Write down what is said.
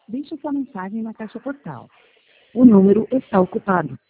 Deixe sua mensagem na caixa postal. O número está ocupado.